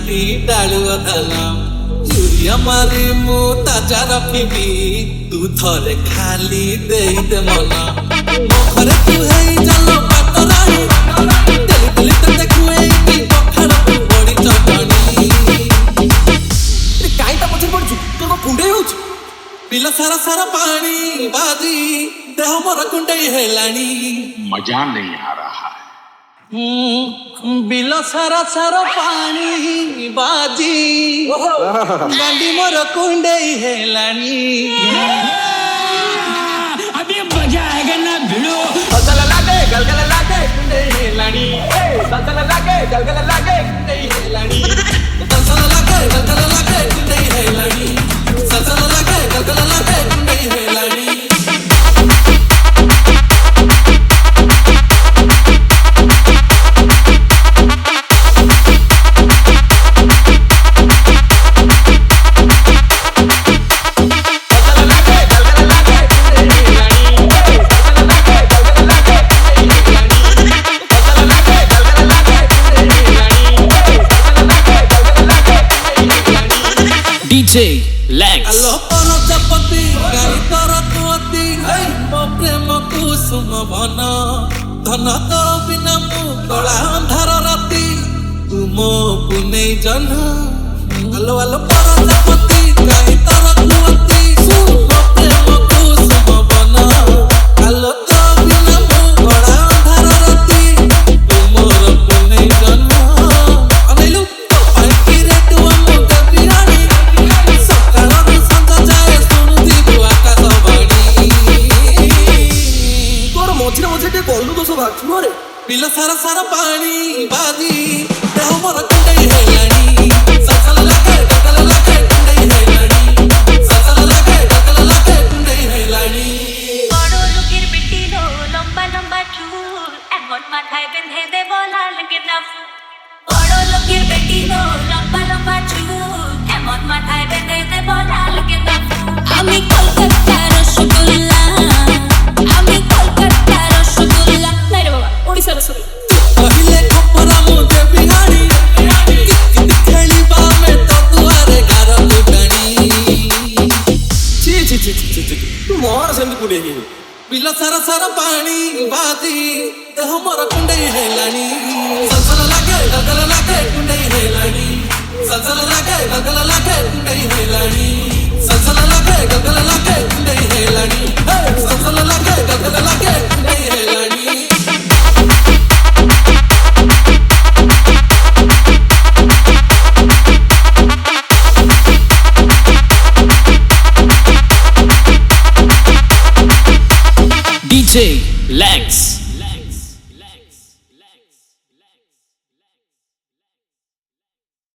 माटी डालुआ दाना यूरिया मारी मु ताजा रखिबी तू थरे खाली देई दे मना मो घरे तू हेई जालो पातराही तेली तेली ते देखुए की पखार तू बड़ी चटणी ए काई ता पछन पड़छु तो कुंडे होछ बिला सारा सारा पानी बाजी देह मोर कुंडे हेलानी मजा नहीं आ रहा है। बिला सारा सारा पानी बाजी गांडी मोर कुंडे हेलानी अभी मजा आएगा ना भिड़ो फसल लागे गलगल लागे कुंडे हेलानी फसल लागे गलगल लागे कुंडे हेलानी सलसल लागे गलगल लागे कुंडे हेलानी सलसल लागे गलगल लागे कुंडे हेलानी DJ Lex Alo pono chapati gai toro tuati hey mo prema kusum bana dhana toro bina mu kola andhar rati tumo punei jana alo alo pono chapati gai toro tuati mo prema kusum bana alo toro bina mu kola andhar rati tumo punei jana anelu pai kire tu amu kabirani मझे मझे टे गलु दोष भागछु रे बिला सारा सारा पानी बाजी देह मोर कुंडे हेलानी ससल लागे गगल लागे कुंडे हेलानी ससल लागे गगल लागे कुंडे हेलानी बड़ो लुकिर बिट्टी लो लंबा लंबा चूल एमन माथाय बेंधे दे बोला लगे ना बड़ो लुकिर बिट्टी लो लंबा लंबा चूल एमन माथाय बेंधे दे बोला लगे ना আমি কলকাতা রসগোল্লা আমি কলকাতা রসগোল্লা নাই রে বাবা ওড়িশা রসগোল্লা पहिले खपरा मुझे बिहारी खेली बा में तो दुआरे घर लुटानी छी छी छी छी छी तू मोर सेंद कुडे ही बिला सारा सारा पानी बाजी देह मोर कुंडे हेलानी ससल लागे गगल लागे कुंडे हेलानी ससल लागे गगल लागे कुंडे हेलानी ससल लागे गगल लागे कुंडे हेलानी ससल लागे गगल लागे कुंडे हेलानी DJ Lex